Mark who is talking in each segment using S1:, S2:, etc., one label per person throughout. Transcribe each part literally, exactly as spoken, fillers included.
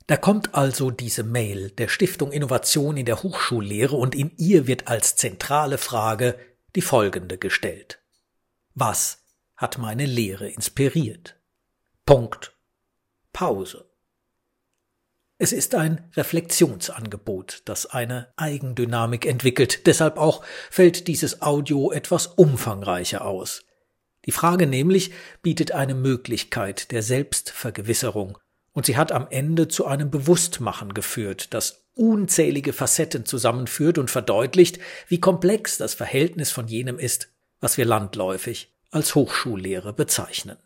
S1: Da kommt also diese Mail der Stiftung Innovation in der Hochschullehre und in ihr wird als zentrale Frage die folgende gestellt. Was hat meine Lehre inspiriert? Punkt. Pause. Es ist ein Reflexionsangebot, das eine Eigendynamik entwickelt, deshalb auch fällt dieses Audio etwas umfangreicher aus. Die Frage nämlich bietet eine Möglichkeit der Selbstvergewisserung und sie hat am Ende zu einem Bewusstmachen geführt, das unzählige Facetten zusammenführt und verdeutlicht, wie komplex das Verhältnis von jenem ist, was wir landläufig als Hochschullehre bezeichnen.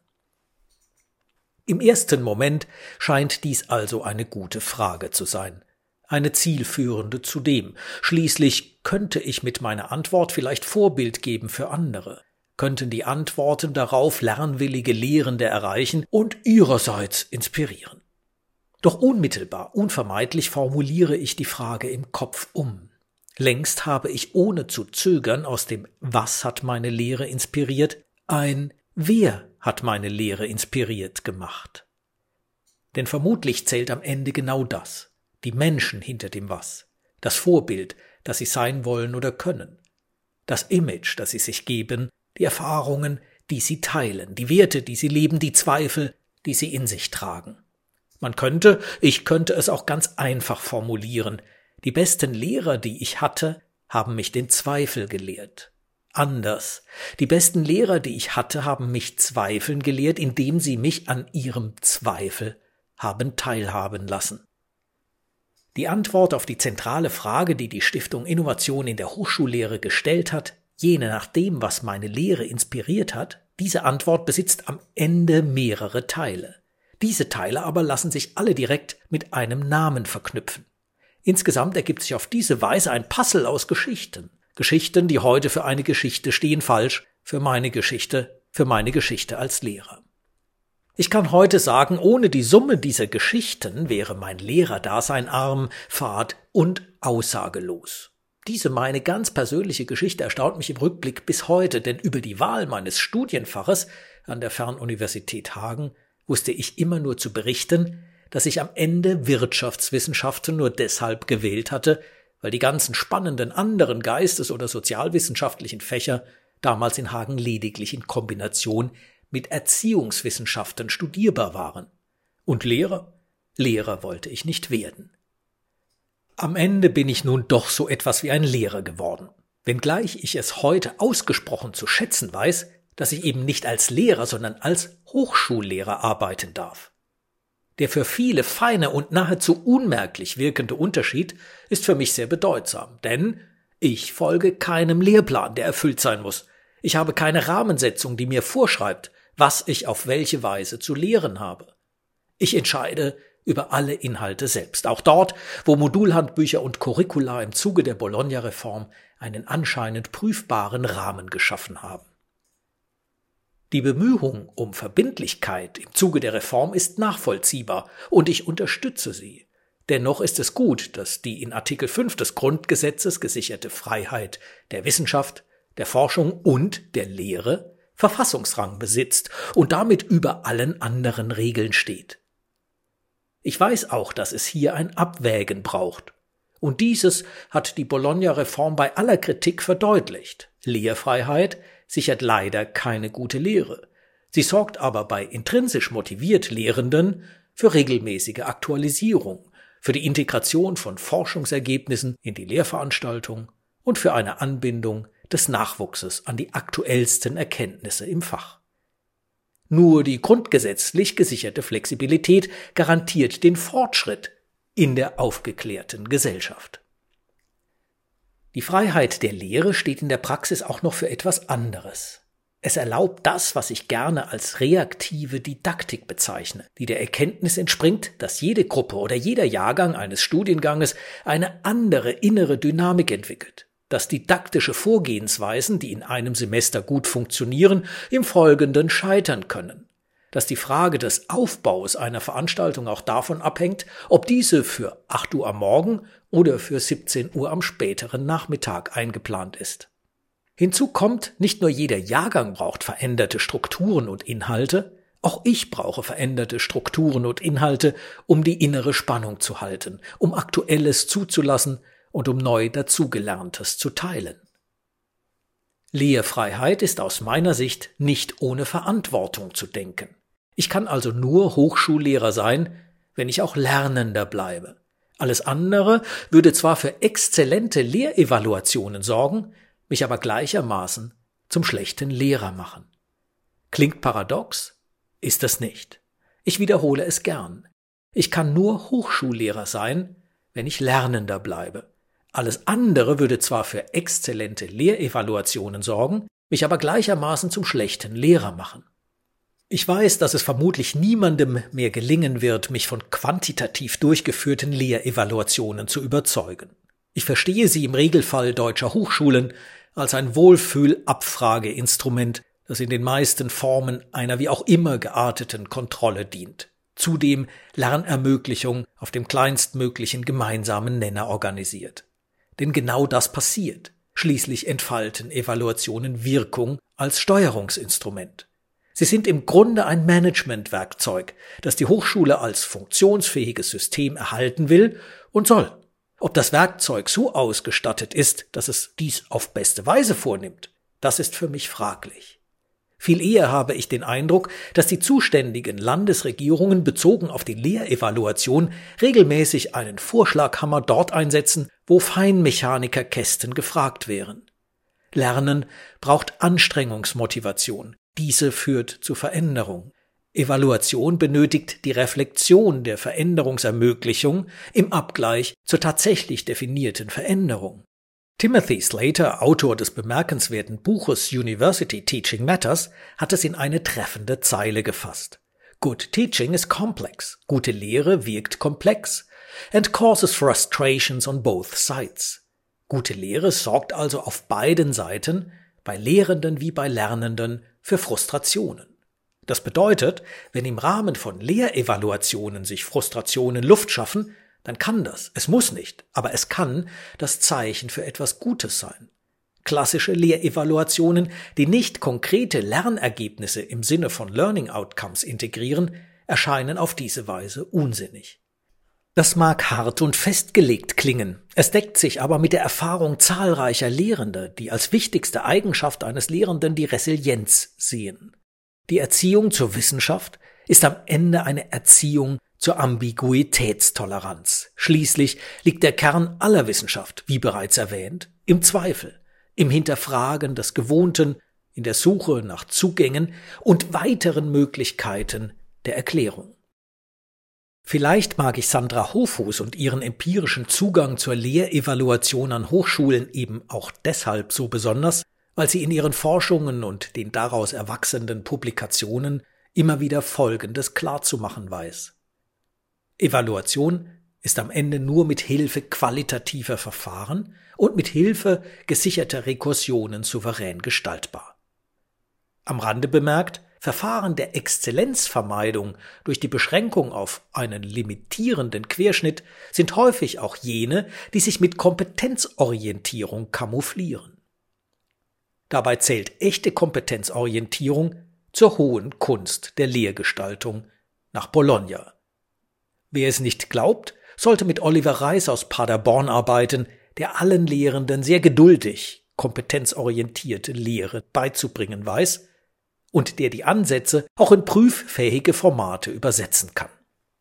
S1: Im ersten Moment scheint dies also eine gute Frage zu sein, eine zielführende zudem. Schließlich könnte ich mit meiner Antwort vielleicht Vorbild geben für andere, könnten die Antworten darauf lernwillige Lehrende erreichen und ihrerseits inspirieren. Doch unmittelbar, unvermeidlich formuliere ich die Frage im Kopf um. Längst habe ich ohne zu zögern aus dem »Was hat meine Lehre inspiriert« ein »Wer hat meine Lehre inspiriert« gemacht. Denn vermutlich zählt am Ende genau das, die Menschen hinter dem Was, das Vorbild, das sie sein wollen oder können, das Image, das sie sich geben, die Erfahrungen, die sie teilen, die Werte, die sie leben, die Zweifel, die sie in sich tragen. Man könnte, ich könnte es auch ganz einfach formulieren, die besten Lehrer, die ich hatte, haben mich den Zweifel gelehrt. Anders. Die besten Lehrer, die ich hatte, haben mich zweifeln gelehrt, indem sie mich an ihrem Zweifel haben teilhaben lassen. Die Antwort auf die zentrale Frage, die die Stiftung Innovation in der Hochschullehre gestellt hat, jene nach dem, was meine Lehre inspiriert hat, diese Antwort besitzt am Ende mehrere Teile. Diese Teile aber lassen sich alle direkt mit einem Namen verknüpfen. Insgesamt ergibt sich auf diese Weise ein Puzzle aus Geschichten. Geschichten, die heute für eine Geschichte stehen, falsch, für meine Geschichte, für meine Geschichte als Lehrer. Ich kann heute sagen, ohne die Summe dieser Geschichten wäre mein Lehrerdasein arm, fad und aussagelos. Diese meine ganz persönliche Geschichte erstaunt mich im Rückblick bis heute, denn über die Wahl meines Studienfaches an der Fernuniversität Hagen wusste ich immer nur zu berichten, dass ich am Ende Wirtschaftswissenschaften nur deshalb gewählt hatte, weil die ganzen spannenden anderen geistes- oder sozialwissenschaftlichen Fächer damals in Hagen lediglich in Kombination mit Erziehungswissenschaften studierbar waren. Und Lehrer? Lehrer wollte ich nicht werden. Am Ende bin ich nun doch so etwas wie ein Lehrer geworden, wenngleich ich es heute ausgesprochen zu schätzen weiß, dass ich eben nicht als Lehrer, sondern als Hochschullehrer arbeiten darf. Der für viele feine und nahezu unmerklich wirkende Unterschied ist für mich sehr bedeutsam, denn ich folge keinem Lehrplan, der erfüllt sein muss. Ich habe keine Rahmensetzung, die mir vorschreibt, was ich auf welche Weise zu lehren habe. Ich entscheide über alle Inhalte selbst, auch dort, wo Modulhandbücher und Curricula im Zuge der Bologna-Reform einen anscheinend prüfbaren Rahmen geschaffen haben. Die Bemühung um Verbindlichkeit im Zuge der Reform ist nachvollziehbar und ich unterstütze sie. Dennoch ist es gut, dass die in Artikel fünf des Grundgesetzes gesicherte Freiheit der Wissenschaft, der Forschung und der Lehre Verfassungsrang besitzt und damit über allen anderen Regeln steht. Ich weiß auch, dass es hier ein Abwägen braucht. Und dieses hat die Bologna-Reform bei aller Kritik verdeutlicht. Lehrfreiheit sichert leider keine gute Lehre. Sie sorgt aber bei intrinsisch motiviert Lehrenden für regelmäßige Aktualisierung, für die Integration von Forschungsergebnissen in die Lehrveranstaltung und für eine Anbindung des Nachwuchses an die aktuellsten Erkenntnisse im Fach. Nur die grundgesetzlich gesicherte Flexibilität garantiert den Fortschritt in der aufgeklärten Gesellschaft. Die Freiheit der Lehre steht in der Praxis auch noch für etwas anderes. Es erlaubt das, was ich gerne als reaktive Didaktik bezeichne, die der Erkenntnis entspringt, dass jede Gruppe oder jeder Jahrgang eines Studienganges eine andere innere Dynamik entwickelt, dass didaktische Vorgehensweisen, die in einem Semester gut funktionieren, im Folgenden scheitern können, dass die Frage des Aufbaus einer Veranstaltung auch davon abhängt, ob diese für acht Uhr am Morgen oder für siebzehn Uhr am späteren Nachmittag eingeplant ist. Hinzu kommt, nicht nur jeder Jahrgang braucht veränderte Strukturen und Inhalte, Auch ich brauche veränderte Strukturen und Inhalte, um die innere Spannung zu halten, um Aktuelles zuzulassen und um neu dazugelerntes zu teilen. Lehrfreiheit ist aus meiner Sicht nicht ohne Verantwortung zu denken. Ich kann also nur Hochschullehrer sein, wenn ich auch Lernender bleibe. Alles andere würde zwar für exzellente Lehrevaluationen sorgen, mich aber gleichermaßen zum schlechten Lehrer machen. Klingt paradox? Ist es nicht. Ich wiederhole es gern. Ich kann nur Hochschullehrer sein, wenn ich Lernender bleibe. Alles andere würde zwar für exzellente Lehrevaluationen sorgen, mich aber gleichermaßen zum schlechten Lehrer machen. Ich weiß, dass es vermutlich niemandem mehr gelingen wird, mich von quantitativ durchgeführten Lehrevaluationen zu überzeugen. Ich verstehe sie im Regelfall deutscher Hochschulen als ein Wohlfühl-Abfrageinstrument, das in den meisten Formen einer wie auch immer gearteten Kontrolle dient. Zudem Lernermöglichung auf dem kleinstmöglichen gemeinsamen Nenner organisiert. Denn genau das passiert. Schließlich entfalten Evaluationen Wirkung als Steuerungsinstrument. Sie sind im Grunde ein Managementwerkzeug, das die Hochschule als funktionsfähiges System erhalten will und soll. Ob das Werkzeug so ausgestattet ist, dass es dies auf beste Weise vornimmt, das ist für mich fraglich. Viel eher habe ich den Eindruck, dass die zuständigen Landesregierungen bezogen auf die Lehrevaluation regelmäßig einen Vorschlaghammer dort einsetzen, wo Feinmechanikerkästen gefragt wären. Lernen braucht Anstrengungsmotivation. Diese führt zu Veränderung. Evaluation benötigt die Reflexion der Veränderungsermöglichung im Abgleich zur tatsächlich definierten Veränderung. Timothy Slater, Autor des bemerkenswerten Buches University Teaching Matters, hat es in eine treffende Zeile gefasst. Good teaching is complex. Gute Lehre wirkt komplex and causes frustrations on both sides. Gute Lehre sorgt also auf beiden Seiten, bei Lehrenden wie bei Lernenden, für Frustrationen. Das bedeutet, wenn im Rahmen von Lehrevaluationen sich Frustrationen Luft schaffen, dann kann das, es muss nicht, aber es kann das Zeichen für etwas Gutes sein. Klassische Lehrevaluationen, die nicht konkrete Lernergebnisse im Sinne von Learning Outcomes integrieren, erscheinen auf diese Weise unsinnig. Das mag hart und festgelegt klingen, es deckt sich aber mit der Erfahrung zahlreicher Lehrender, die als wichtigste Eigenschaft eines Lehrenden die Resilienz sehen. Die Erziehung zur Wissenschaft ist am Ende eine Erziehung zur Ambiguitätstoleranz. Schließlich liegt der Kern aller Wissenschaft, wie bereits erwähnt, im Zweifel, im Hinterfragen des Gewohnten, in der Suche nach Zugängen und weiteren Möglichkeiten der Erklärung. Vielleicht mag ich Sandra Hofhuß und ihren empirischen Zugang zur Lehrevaluation an Hochschulen eben auch deshalb so besonders, weil sie in ihren Forschungen und den daraus erwachsenen Publikationen immer wieder Folgendes klarzumachen weiß. Evaluation ist am Ende nur mit Hilfe qualitativer Verfahren und mit Hilfe gesicherter Rekursionen souverän gestaltbar. Am Rande bemerkt, Verfahren der Exzellenzvermeidung durch die Beschränkung auf einen limitierenden Querschnitt sind häufig auch jene, die sich mit Kompetenzorientierung kamouflieren. Dabei zählt echte Kompetenzorientierung zur hohen Kunst der Lehrgestaltung nach Bologna. Wer es nicht glaubt, sollte mit Oliver Reis aus Paderborn arbeiten, der allen Lehrenden sehr geduldig kompetenzorientierte Lehre beizubringen weiß und der die Ansätze auch in prüffähige Formate übersetzen kann.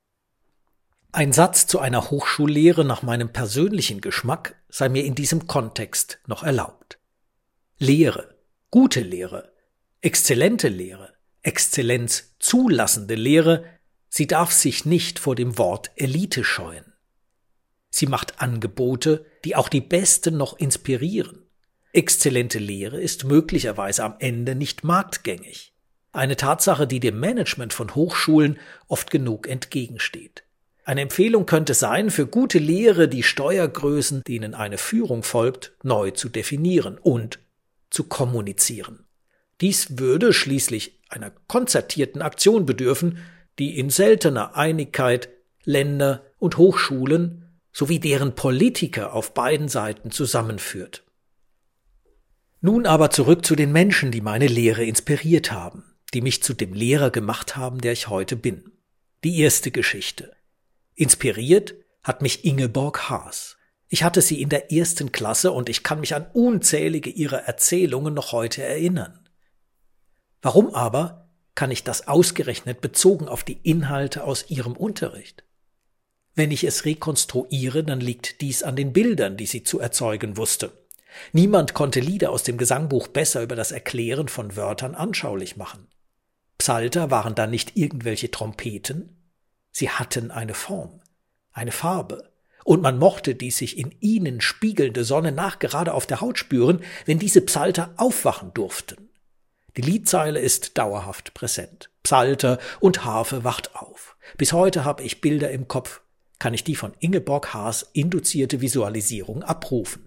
S1: Ein Satz zu einer Hochschullehre nach meinem persönlichen Geschmack sei mir in diesem Kontext noch erlaubt. Lehre, gute Lehre, exzellente Lehre, Exzellenz zulassende Lehre, sie darf sich nicht vor dem Wort Elite scheuen. Sie macht Angebote, die auch die Besten noch inspirieren. Exzellente Lehre ist möglicherweise am Ende nicht marktgängig. Eine Tatsache, die dem Management von Hochschulen oft genug entgegensteht. Eine Empfehlung könnte sein, für gute Lehre die Steuergrößen, denen eine Führung folgt, neu zu definieren und zu kommunizieren. Dies würde schließlich einer konzertierten Aktion bedürfen, die in seltener Einigkeit Länder und Hochschulen sowie deren Politiker auf beiden Seiten zusammenführt. Nun aber zurück zu den Menschen, die meine Lehre inspiriert haben. die mich zu dem Lehrer gemacht haben, der ich heute bin. Die erste Geschichte. Inspiriert hat mich Ingeborg Haas. Ich hatte sie in der ersten Klasse und ich kann mich an unzählige ihrer Erzählungen noch heute erinnern. Warum aber kann ich das ausgerechnet bezogen auf die Inhalte aus ihrem Unterricht? Wenn ich es rekonstruiere, dann liegt dies an den Bildern, die sie zu erzeugen wusste. Niemand konnte Lieder aus dem Gesangbuch besser über das Erklären von Wörtern anschaulich machen. Psalter waren dann nicht irgendwelche Trompeten, sie hatten eine Form, eine Farbe, und man mochte die sich in ihnen spiegelnde Sonne nachgerade auf der Haut spüren, wenn diese Psalter aufwachen durften. Die Liedzeile ist dauerhaft präsent. Psalter und Harfe wacht auf. Bis heute habe ich Bilder im Kopf, kann ich die von Ingeborg Haas induzierte Visualisierung abrufen.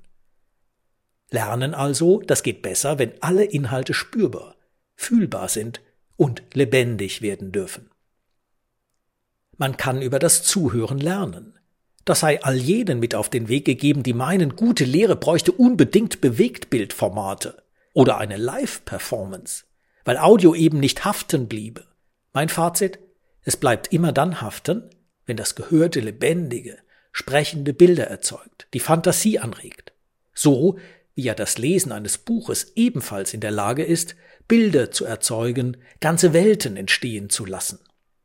S1: Lernen also, das geht besser, wenn alle Inhalte spürbar, fühlbar sind und lebendig werden dürfen. Man kann über das Zuhören lernen. Das sei all jenen mit auf den Weg gegeben, die meinen, gute Lehre bräuchte unbedingt Bewegtbildformate oder eine Live-Performance, weil Audio eben nicht haften bliebe. Mein Fazit: Es bleibt immer dann haften, wenn das Gehörte lebendige, sprechende Bilder erzeugt, die Fantasie anregt. So wie ja das Lesen eines Buches ebenfalls in der Lage ist, Bilder zu erzeugen, ganze Welten entstehen zu lassen.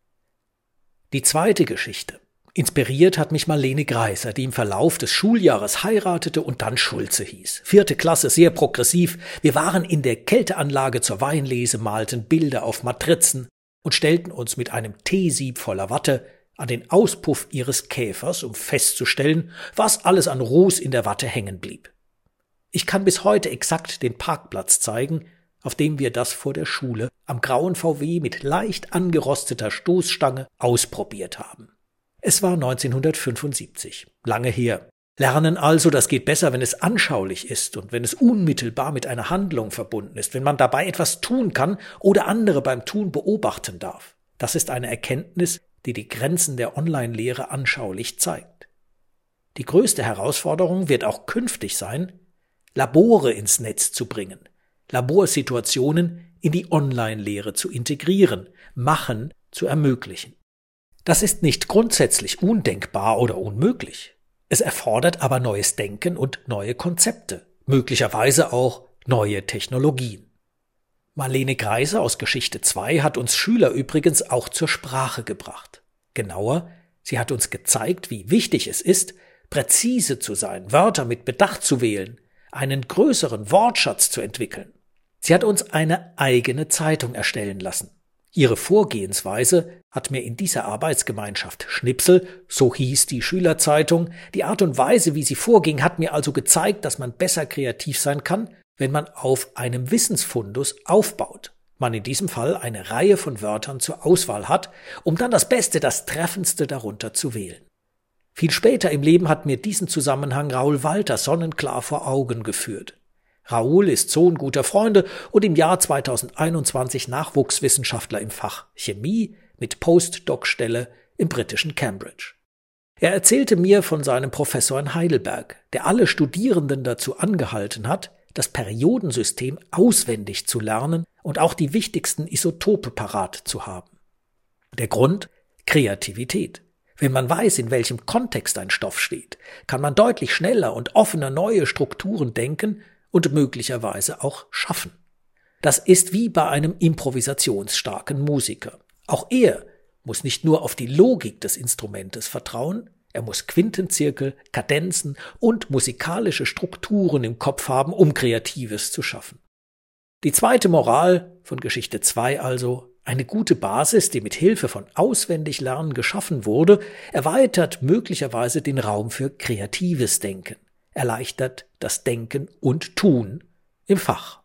S1: Die zweite Geschichte. Inspiriert hat mich Marlene Greiser, die im Verlauf des Schuljahres heiratete und dann Schulze hieß. Vierte Klasse, sehr progressiv. Wir waren in der Kälteanlage zur Weinlese, malten Bilder auf Matrizen und stellten uns mit einem Teesieb voller Watte an den Auspuff ihres Käfers, um festzustellen, was alles an Ruß in der Watte hängen blieb. Ich kann bis heute exakt den Parkplatz zeigen, auf dem wir das vor der Schule am grauen V W mit leicht angerosteter Stoßstange ausprobiert haben. Es war neunzehnhundertfünfundsiebzig, lange her. Lernen also, das geht besser, wenn es anschaulich ist und wenn es unmittelbar mit einer Handlung verbunden ist, wenn man dabei etwas tun kann oder andere beim Tun beobachten darf. Das ist eine Erkenntnis, die die Grenzen der Online-Lehre anschaulich zeigt. Die größte Herausforderung wird auch künftig sein, Labore ins Netz zu bringen, Laborsituationen in die Online-Lehre zu integrieren, Machen zu ermöglichen. Das ist nicht grundsätzlich undenkbar oder unmöglich. Es erfordert aber neues Denken und neue Konzepte, möglicherweise auch neue Technologien. Marlene Greiser aus Geschichte zwei hat uns Schüler übrigens auch zur Sprache gebracht. Genauer, sie hat uns gezeigt, wie wichtig es ist, präzise zu sein, Wörter mit Bedacht zu wählen, einen größeren Wortschatz zu entwickeln. Sie hat uns eine eigene Zeitung erstellen lassen. Ihre Vorgehensweise hat mir in dieser Arbeitsgemeinschaft Schnipsel, so hieß die Schülerzeitung, die Art und Weise, wie sie vorging, hat mir also gezeigt, dass man besser kreativ sein kann, wenn man auf einem Wissensfundus aufbaut. Man in diesem Fall eine Reihe von Wörtern zur Auswahl hat, um dann das Beste, das Treffendste darunter zu wählen. Viel später im Leben hat mir diesen Zusammenhang Raoul Walter sonnenklar vor Augen geführt. Raoul ist Sohn guter Freunde und im Jahr zweitausendeinundzwanzig Nachwuchswissenschaftler im Fach Chemie mit Postdoc-Stelle im britischen Cambridge. Er erzählte mir von seinem Professor in Heidelberg, der alle Studierenden dazu angehalten hat, das Periodensystem auswendig zu lernen und auch die wichtigsten Isotope parat zu haben. Der Grund? Kreativität. Wenn man weiß, in welchem Kontext ein Stoff steht, kann man deutlich schneller und offener neue Strukturen denken und möglicherweise auch schaffen. Das ist wie bei einem improvisationsstarken Musiker. Auch er muss nicht nur auf die Logik des Instrumentes vertrauen, er muss Quintenzirkel, Kadenzen und musikalische Strukturen im Kopf haben, um Kreatives zu schaffen. Die zweite Moral von Geschichte zwei also: Eine gute Basis, die mit Hilfe von Auswendiglernen geschaffen wurde, erweitert möglicherweise den Raum für kreatives Denken, erleichtert das Denken und Tun im Fach.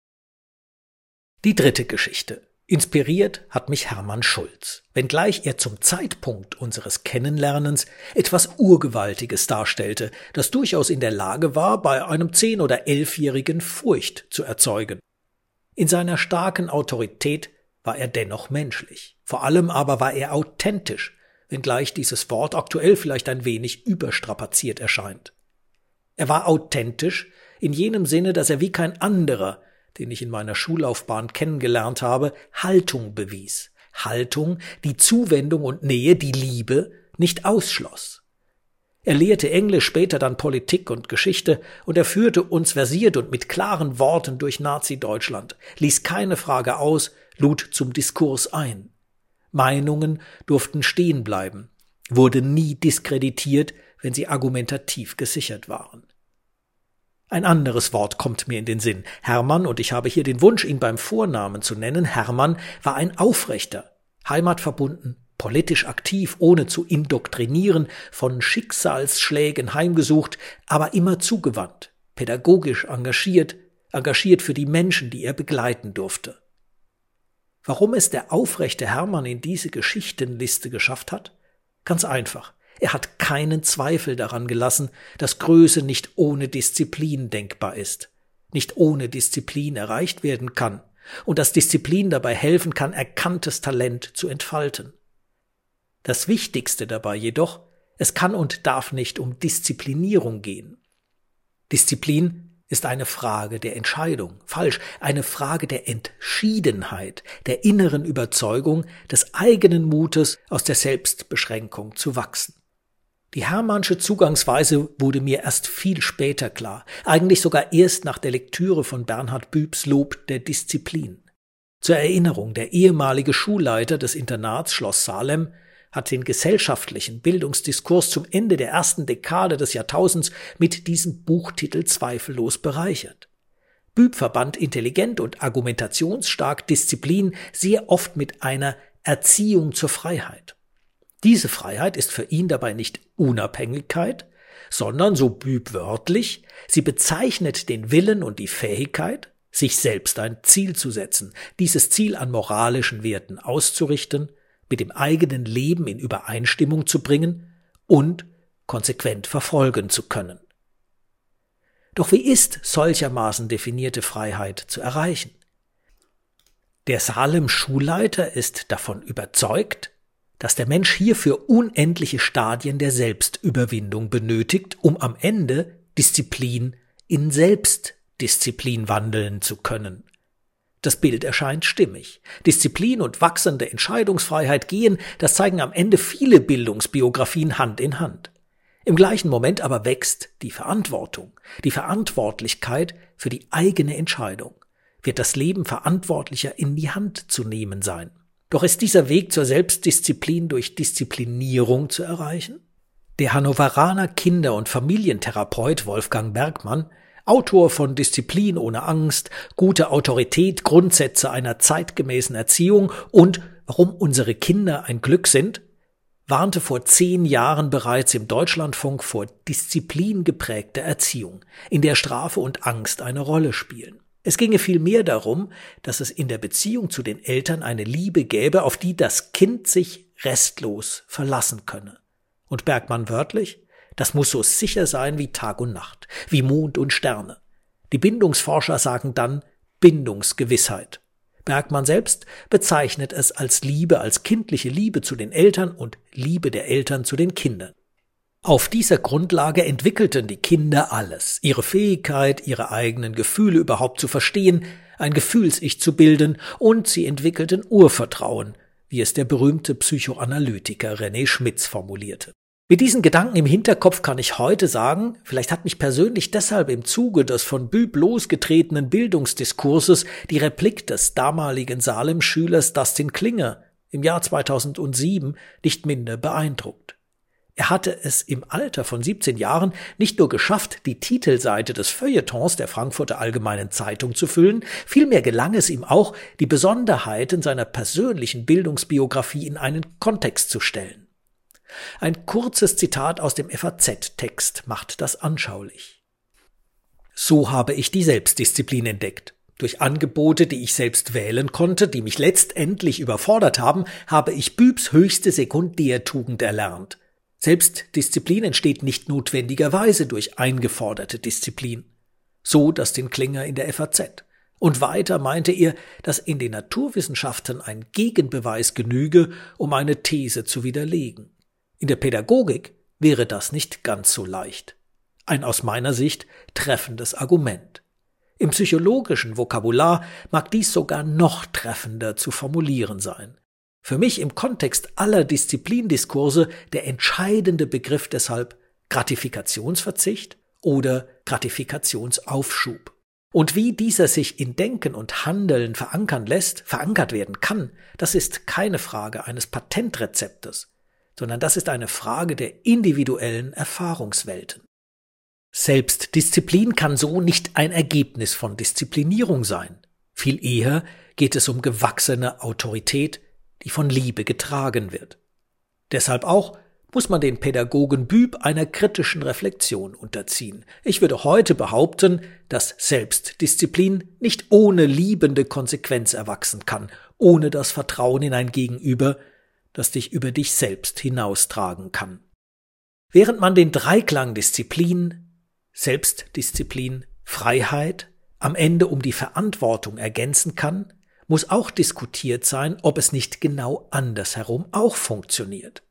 S1: Die dritte Geschichte. Inspiriert hat mich Hermann Schulz, wenngleich er zum Zeitpunkt unseres Kennenlernens etwas Urgewaltiges darstellte, das durchaus in der Lage war, bei einem zehn- oder elfjährigen Furcht zu erzeugen. In seiner starken Autorität war er dennoch menschlich. Vor allem aber war er authentisch, wenngleich dieses Wort aktuell vielleicht ein wenig überstrapaziert erscheint. Er war authentisch in jenem Sinne, dass er wie kein anderer den ich in meiner Schullaufbahn kennengelernt habe, Haltung bewies. Haltung, die Zuwendung und Nähe, die Liebe nicht ausschloss. Er lehrte Englisch, später dann Politik und Geschichte, und er führte uns versiert und mit klaren Worten durch Nazi-Deutschland, ließ keine Frage aus, lud zum Diskurs ein. Meinungen durften stehen bleiben, wurde nie diskreditiert, wenn sie argumentativ gesichert waren. Ein anderes Wort kommt mir in den Sinn. Hermann, und ich habe hier den Wunsch, ihn beim Vornamen zu nennen, Hermann war ein Aufrechter, heimatverbunden, politisch aktiv, ohne zu indoktrinieren, von Schicksalsschlägen heimgesucht, aber immer zugewandt, pädagogisch engagiert, engagiert für die Menschen, die er begleiten durfte. Warum es der aufrechte Hermann in diese Geschichtenliste geschafft hat? Ganz einfach. Er hat keinen Zweifel daran gelassen, dass Größe nicht ohne Disziplin denkbar ist, nicht ohne Disziplin erreicht werden kann und dass Disziplin dabei helfen kann, erkanntes Talent zu entfalten. Das Wichtigste dabei jedoch, es kann und darf nicht um Disziplinierung gehen. Disziplin ist eine Frage der Entscheidung, falsch, eine Frage der Entschiedenheit, der inneren Überzeugung, des eigenen Mutes, aus der Selbstbeschränkung zu wachsen. Die Hermannsche Zugangsweise wurde mir erst viel später klar, eigentlich sogar erst nach der Lektüre von Bernhard Bübs Lob der Disziplin. Zur Erinnerung, der ehemalige Schulleiter des Internats Schloss Salem hat den gesellschaftlichen Bildungsdiskurs zum Ende der ersten Dekade des Jahrtausends mit diesem Buchtitel zweifellos bereichert. Büb verband intelligent und argumentationsstark Disziplin sehr oft mit einer Erziehung zur Freiheit. Diese Freiheit ist für ihn dabei nicht Unabhängigkeit, sondern, so Büb wörtlich, sie bezeichnet den Willen und die Fähigkeit, sich selbst ein Ziel zu setzen, dieses Ziel an moralischen Werten auszurichten, mit dem eigenen Leben in Übereinstimmung zu bringen und konsequent verfolgen zu können. Doch wie ist solchermaßen definierte Freiheit zu erreichen? Der Salem-Schulleiter ist davon überzeugt, dass der Mensch hierfür unendliche Stadien der Selbstüberwindung benötigt, um am Ende Disziplin in Selbstdisziplin wandeln zu können. Das Bild erscheint stimmig. Disziplin und wachsende Entscheidungsfreiheit gehen, das zeigen am Ende viele Bildungsbiografien, Hand in Hand. Im gleichen Moment aber wächst die Verantwortung, die Verantwortlichkeit für die eigene Entscheidung. Wird das Leben verantwortlicher in die Hand zu nehmen sein. Doch ist dieser Weg zur Selbstdisziplin durch Disziplinierung zu erreichen? Der Hannoveraner Kinder- und Familientherapeut Wolfgang Bergmann, Autor von Disziplin ohne Angst, gute Autorität, Grundsätze einer zeitgemäßen Erziehung und warum unsere Kinder ein Glück sind, warnte vor zehn Jahren bereits im Deutschlandfunk vor disziplingeprägter Erziehung, in der Strafe und Angst eine Rolle spielen. Es ginge vielmehr darum, dass es in der Beziehung zu den Eltern eine Liebe gäbe, auf die das Kind sich restlos verlassen könne. Und Bergmann wörtlich: Das muss so sicher sein wie Tag und Nacht, wie Mond und Sterne. Die Bindungsforscher sagen dann Bindungsgewissheit. Bergmann selbst bezeichnet es als Liebe, als kindliche Liebe zu den Eltern und Liebe der Eltern zu den Kindern. Auf dieser Grundlage entwickelten die Kinder alles, ihre Fähigkeit, ihre eigenen Gefühle überhaupt zu verstehen, ein Gefühls-Ich zu bilden, und sie entwickelten Urvertrauen, wie es der berühmte Psychoanalytiker René Schmitz formulierte. Mit diesen Gedanken im Hinterkopf kann ich heute sagen, vielleicht hat mich persönlich deshalb im Zuge des von Büb losgetretenen Bildungsdiskurses die Replik des damaligen Salem-Schülers Dustin Klinger im Jahr zweitausendsieben nicht minder beeindruckt. Er hatte es im Alter von siebzehn Jahren nicht nur geschafft, die Titelseite des Feuilletons der Frankfurter Allgemeinen Zeitung zu füllen, vielmehr gelang es ihm auch, die Besonderheiten seiner persönlichen Bildungsbiografie in einen Kontext zu stellen. Ein kurzes Zitat aus dem F A Z-Text macht das anschaulich. So habe ich die Selbstdisziplin entdeckt. Durch Angebote, die ich selbst wählen konnte, die mich letztendlich überfordert haben, habe ich Bübs höchste Sekundärtugend erlernt. Selbstdisziplin entsteht nicht notwendigerweise durch eingeforderte Disziplin. So Dustin Klinger in der F A Z. Und weiter meinte er, dass in den Naturwissenschaften ein Gegenbeweis genüge, um eine These zu widerlegen. In der Pädagogik wäre das nicht ganz so leicht. Ein aus meiner Sicht treffendes Argument. Im psychologischen Vokabular mag dies sogar noch treffender zu formulieren sein. Für mich im Kontext aller Disziplindiskurse der entscheidende Begriff deshalb Gratifikationsverzicht oder Gratifikationsaufschub. Und wie dieser sich in Denken und Handeln verankern lässt, verankert werden kann, das ist keine Frage eines Patentrezeptes, sondern das ist eine Frage der individuellen Erfahrungswelten. Selbstdisziplin kann so nicht ein Ergebnis von Disziplinierung sein. Viel eher geht es um gewachsene Autorität, die von Liebe getragen wird. Deshalb auch muss man den Pädagogen Büb einer kritischen Reflexion unterziehen. Ich würde heute behaupten, dass Selbstdisziplin nicht ohne liebende Konsequenz erwachsen kann, ohne das Vertrauen in ein Gegenüber, das dich über dich selbst hinaustragen kann. Während man den Dreiklang Disziplin, Selbstdisziplin, Freiheit am Ende um die Verantwortung ergänzen kann, muss auch diskutiert sein, ob es nicht genau andersherum auch funktioniert.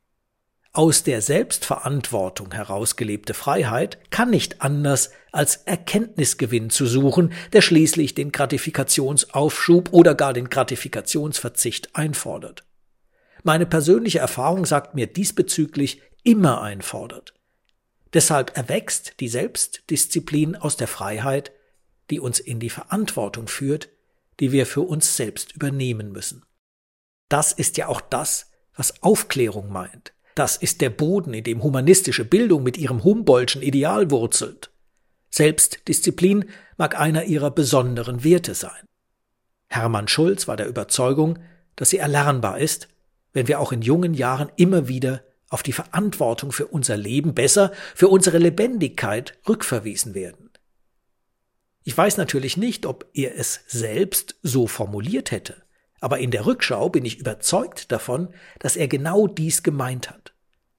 S1: Aus der Selbstverantwortung herausgelebte Freiheit kann nicht anders als Erkenntnisgewinn zu suchen, der schließlich den Gratifikationsaufschub oder gar den Gratifikationsverzicht einfordert. Meine persönliche Erfahrung sagt mir diesbezüglich immer einfordert. Deshalb erwächst die Selbstdisziplin aus der Freiheit, die uns in die Verantwortung führt, die wir für uns selbst übernehmen müssen. Das ist ja auch das, was Aufklärung meint. Das ist der Boden, in dem humanistische Bildung mit ihrem Humboldtschen Ideal wurzelt. Selbstdisziplin mag einer ihrer besonderen Werte sein. Hermann Schulz war der Überzeugung, dass sie erlernbar ist, wenn wir auch in jungen Jahren immer wieder auf die Verantwortung für unser Leben, besser für unsere Lebendigkeit rückverwiesen werden. Ich weiß natürlich nicht, ob er es selbst so formuliert hätte, aber in der Rückschau bin ich überzeugt davon, dass er genau dies gemeint hat.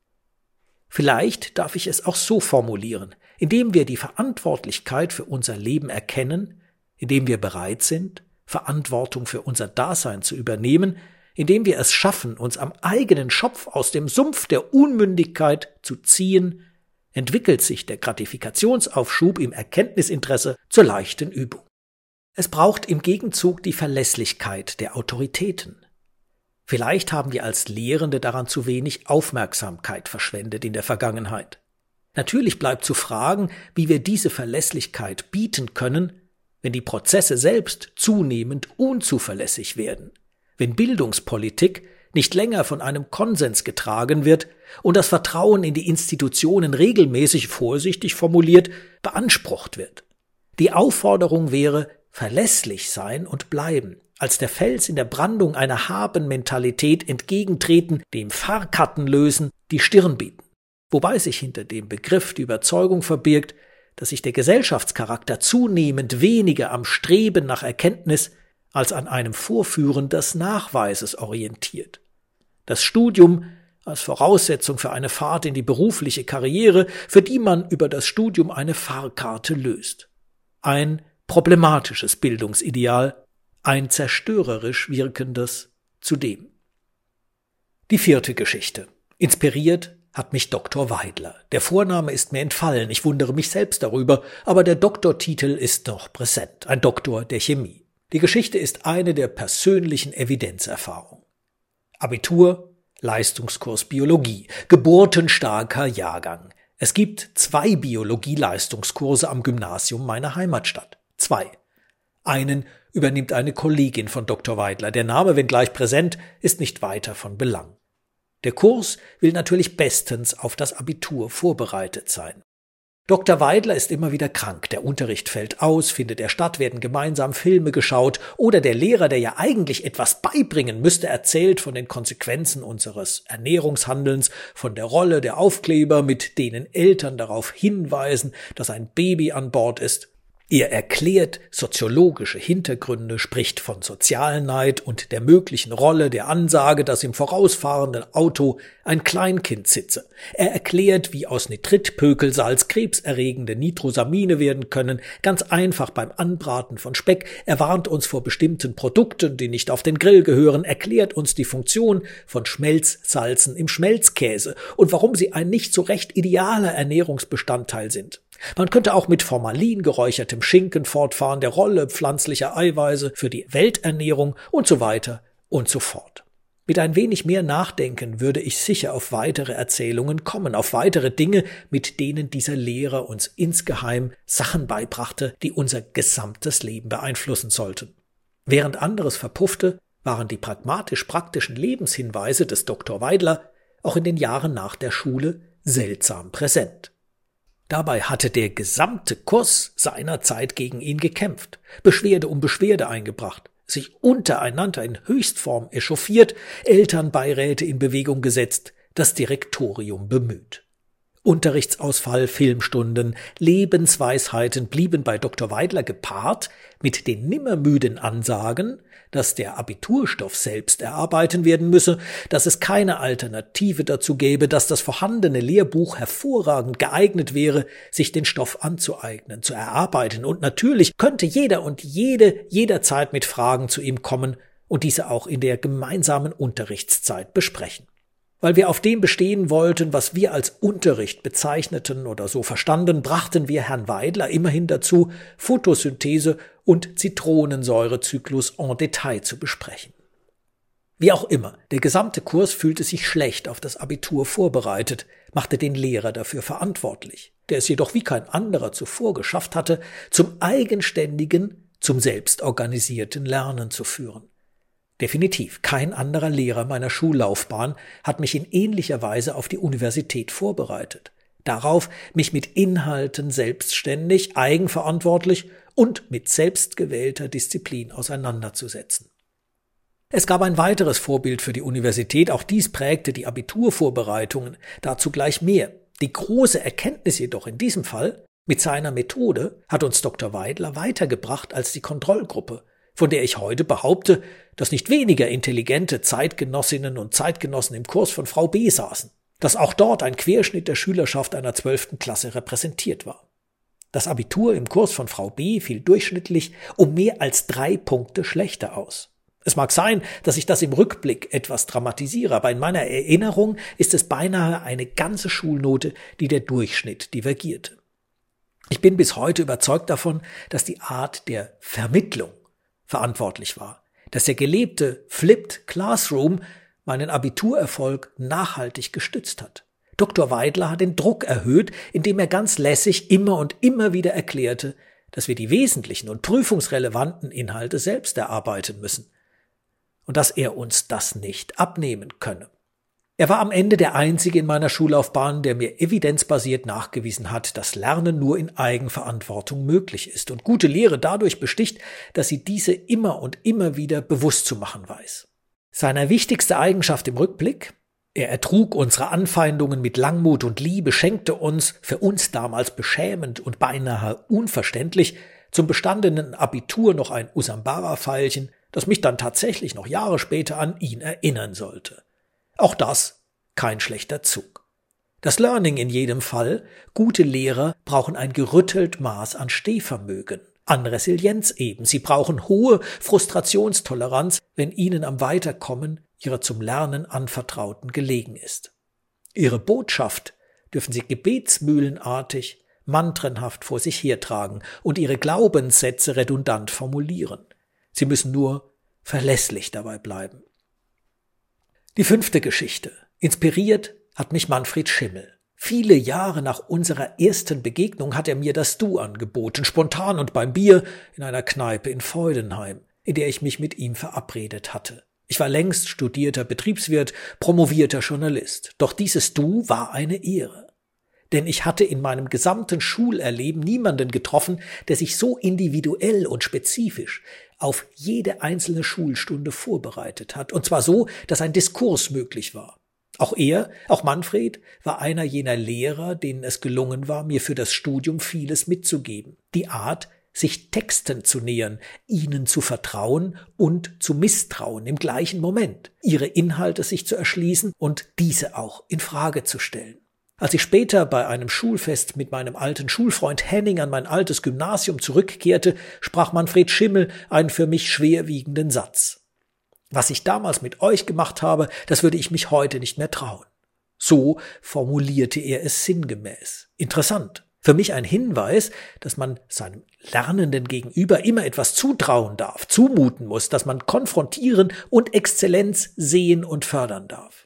S1: Vielleicht darf ich es auch so formulieren, indem wir die Verantwortlichkeit für unser Leben erkennen, indem wir bereit sind, Verantwortung für unser Dasein zu übernehmen, indem wir es schaffen, uns am eigenen Schopf aus dem Sumpf der Unmündigkeit zu ziehen, entwickelt sich der Gratifikationsaufschub im Erkenntnisinteresse zur leichten Übung. Es braucht im Gegenzug die Verlässlichkeit der Autoritäten. Vielleicht haben wir als Lehrende daran zu wenig Aufmerksamkeit verschwendet in der Vergangenheit. Natürlich bleibt zu fragen, wie wir diese Verlässlichkeit bieten können, wenn die Prozesse selbst zunehmend unzuverlässig werden, wenn Bildungspolitik nicht länger von einem Konsens getragen wird und das Vertrauen in die Institutionen regelmäßig, vorsichtig formuliert, beansprucht wird. Die Aufforderung wäre, verlässlich sein und bleiben, als der Fels in der Brandung einer Haben-Mentalität entgegentreten, dem Fahrkarten lösen, die Stirn bieten. Wobei sich hinter dem Begriff die Überzeugung verbirgt, dass sich der Gesellschaftscharakter zunehmend weniger am Streben nach Erkenntnis als an einem Vorführen des Nachweises orientiert. Das Studium als Voraussetzung für eine Fahrt in die berufliche Karriere, für die man über das Studium eine Fahrkarte löst. Ein problematisches Bildungsideal, ein zerstörerisch wirkendes zudem. Die vierte Geschichte. Inspiriert hat mich Doktor Weidler. Der Vorname ist mir entfallen, ich wundere mich selbst darüber, aber der Doktortitel ist noch präsent, ein Doktor der Chemie. Die Geschichte ist eine der persönlichen Evidenzerfahrungen. Abitur, Leistungskurs Biologie, geburtenstarker Jahrgang. Es gibt zwei Biologie-Leistungskurse am Gymnasium meiner Heimatstadt. Zwei. Einen übernimmt eine Kollegin von Doktor Weidler. Der Name, wenngleich präsent, ist nicht weiter von Belang. Der Kurs will natürlich bestens auf das Abitur vorbereitet sein. Doktor Weidler ist immer wieder krank, der Unterricht fällt aus, findet er statt, werden gemeinsam Filme geschaut oder der Lehrer, der ja eigentlich etwas beibringen müsste, erzählt von den Konsequenzen unseres Ernährungshandelns, von der Rolle der Aufkleber, mit denen Eltern darauf hinweisen, dass ein Baby an Bord ist. Er erklärt soziologische Hintergründe, spricht von Sozialneid und der möglichen Rolle der Ansage, dass im vorausfahrenden Auto ein Kleinkind sitze. Er erklärt, wie aus Nitritpökelsalz krebserregende Nitrosamine werden können, ganz einfach beim Anbraten von Speck. Er warnt uns vor bestimmten Produkten, die nicht auf den Grill gehören, erklärt uns die Funktion von Schmelzsalzen im Schmelzkäse und warum sie ein nicht so recht idealer Ernährungsbestandteil sind. Man könnte auch mit Formalin geräuchertem Schinken fortfahren, der Rolle pflanzlicher Eiweiße für die Welternährung und so weiter und so fort. Mit ein wenig mehr Nachdenken würde ich sicher auf weitere Erzählungen kommen, auf weitere Dinge, mit denen dieser Lehrer uns insgeheim Sachen beibrachte, die unser gesamtes Leben beeinflussen sollten. Während anderes verpuffte, waren die pragmatisch-praktischen Lebenshinweise des Doktor Weidler auch in den Jahren nach der Schule seltsam präsent. Dabei hatte der gesamte Kurs seinerzeit gegen ihn gekämpft, Beschwerde um Beschwerde eingebracht, sich untereinander in Höchstform echauffiert, Elternbeiräte in Bewegung gesetzt, das Direktorium bemüht. Unterrichtsausfall, Filmstunden, Lebensweisheiten blieben bei Doktor Weidler gepaart mit den nimmermüden Ansagen, dass der Abiturstoff selbst erarbeiten werden müsse, dass es keine Alternative dazu gäbe, dass das vorhandene Lehrbuch hervorragend geeignet wäre, sich den Stoff anzueignen, zu erarbeiten, und natürlich könnte jeder und jede jederzeit mit Fragen zu ihm kommen und diese auch in der gemeinsamen Unterrichtszeit besprechen. Weil wir auf dem bestehen wollten, was wir als Unterricht bezeichneten oder so verstanden, brachten wir Herrn Weidler immerhin dazu, Photosynthese und Zitronensäurezyklus en Detail zu besprechen. Wie auch immer, der gesamte Kurs fühlte sich schlecht auf das Abitur vorbereitet, machte den Lehrer dafür verantwortlich, der es jedoch wie kein anderer zuvor geschafft hatte, zum eigenständigen, zum selbstorganisierten Lernen zu führen. Definitiv kein anderer Lehrer meiner Schullaufbahn hat mich in ähnlicher Weise auf die Universität vorbereitet. Darauf, mich mit Inhalten selbstständig, eigenverantwortlich und mit selbstgewählter Disziplin auseinanderzusetzen. Es gab ein weiteres Vorbild für die Universität, auch dies prägte die Abiturvorbereitungen, dazu gleich mehr. Die große Erkenntnis jedoch in diesem Fall, mit seiner Methode hat uns Doktor Weidler weitergebracht als die Kontrollgruppe, von der ich heute behaupte, dass nicht weniger intelligente Zeitgenossinnen und Zeitgenossen im Kurs von Frau B. saßen, dass auch dort ein Querschnitt der Schülerschaft einer zwölften Klasse repräsentiert war. Das Abitur im Kurs von Frau B. fiel durchschnittlich um mehr als drei Punkte schlechter aus. Es mag sein, dass ich das im Rückblick etwas dramatisiere, aber in meiner Erinnerung ist es beinahe eine ganze Schulnote, die der Durchschnitt divergierte. Ich bin bis heute überzeugt davon, dass die Art der Vermittlung verantwortlich war, dass der gelebte Flipped Classroom meinen Abiturerfolg nachhaltig gestützt hat. Doktor Weidler hat den Druck erhöht, indem er ganz lässig immer und immer wieder erklärte, dass wir die wesentlichen und prüfungsrelevanten Inhalte selbst erarbeiten müssen und dass er uns das nicht abnehmen könne. Er war am Ende der Einzige in meiner Schullaufbahn, der mir evidenzbasiert nachgewiesen hat, dass Lernen nur in Eigenverantwortung möglich ist und gute Lehre dadurch besticht, dass sie diese immer und immer wieder bewusst zu machen weiß. Seine wichtigste Eigenschaft im Rückblick: er ertrug unsere Anfeindungen mit Langmut und Liebe, schenkte uns, für uns damals beschämend und beinahe unverständlich, zum bestandenen Abitur noch ein Usambara-Pfeilchen, das mich dann tatsächlich noch Jahre später an ihn erinnern sollte. Auch das kein schlechter Zug. Das Learning in jedem Fall: gute Lehrer brauchen ein gerüttelt Maß an Stehvermögen, an Resilienz eben. Sie brauchen hohe Frustrationstoleranz, wenn ihnen am Weiterkommen ihrer zum Lernen Anvertrauten gelegen ist. Ihre Botschaft dürfen sie gebetsmühlenartig, mantrenhaft vor sich hertragen und ihre Glaubenssätze redundant formulieren. Sie müssen nur verlässlich dabei bleiben. Die fünfte Geschichte. Inspiriert hat mich Manfred Schimmel. Viele Jahre nach unserer ersten Begegnung hat er mir das Du angeboten, spontan und beim Bier in einer Kneipe in Freudenheim, in der ich mich mit ihm verabredet hatte. Ich war längst studierter Betriebswirt, promovierter Journalist. Doch dieses Du war eine Ehre. Denn ich hatte in meinem gesamten Schulerleben niemanden getroffen, der sich so individuell und spezifisch auf jede einzelne Schulstunde vorbereitet hat. Und zwar so, dass ein Diskurs möglich war. Auch er, auch Manfred, war einer jener Lehrer, denen es gelungen war, mir für das Studium vieles mitzugeben. Die Art, sich Texten zu nähern, ihnen zu vertrauen und zu misstrauen im gleichen Moment, ihre Inhalte sich zu erschließen und diese auch in Frage zu stellen. Als ich später bei einem Schulfest mit meinem alten Schulfreund Henning an mein altes Gymnasium zurückkehrte, sprach Manfred Schimmel einen für mich schwerwiegenden Satz. Was ich damals mit euch gemacht habe, das würde ich mich heute nicht mehr trauen. So formulierte er es sinngemäß. Interessant. Für mich ein Hinweis, dass man seinem Lernenden gegenüber immer etwas zutrauen darf, zumuten muss, dass man konfrontieren und Exzellenz sehen und fördern darf.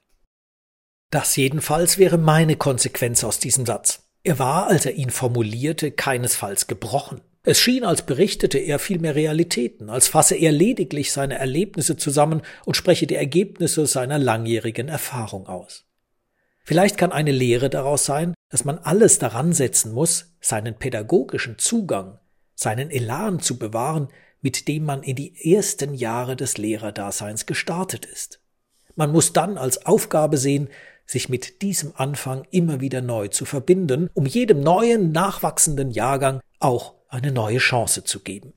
S1: Das jedenfalls wäre meine Konsequenz aus diesem Satz. Er war, als er ihn formulierte, keinesfalls gebrochen. Es schien, als berichtete er vielmehr Realitäten, als fasse er lediglich seine Erlebnisse zusammen und spreche die Ergebnisse seiner langjährigen Erfahrung aus. Vielleicht kann eine Lehre daraus sein, dass man alles daran setzen muss, seinen pädagogischen Zugang, seinen Elan zu bewahren, mit dem man in die ersten Jahre des Lehrerdaseins gestartet ist. Man muss dann als Aufgabe sehen, sich mit diesem Anfang immer wieder neu zu verbinden, um jedem neuen, nachwachsenden Jahrgang auch eine neue Chance zu geben.